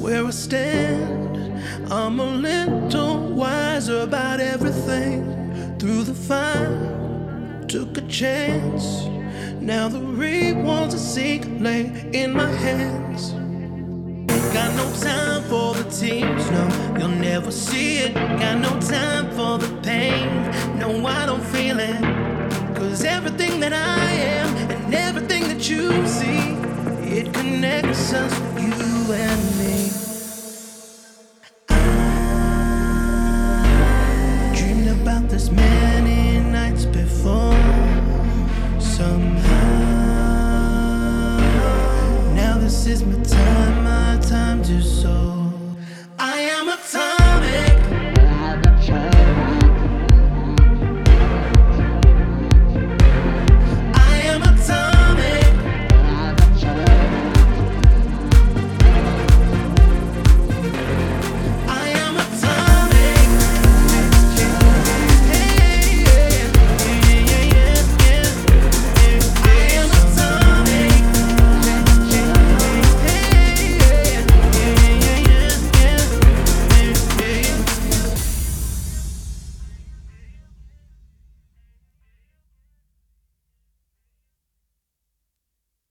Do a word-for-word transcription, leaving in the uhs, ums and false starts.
where I stand. I'm a little wiser about everything. Through the fire, took a chance. Now the rewards I seek lay in my hands. Got no time for the tears, no, you'll never see it. Got no time for the pain, no, I don't feel it. Cause everything that I am and everything that you see, it connects us, you and me. I dreamed about this many nights before. Somehow, now this is my time.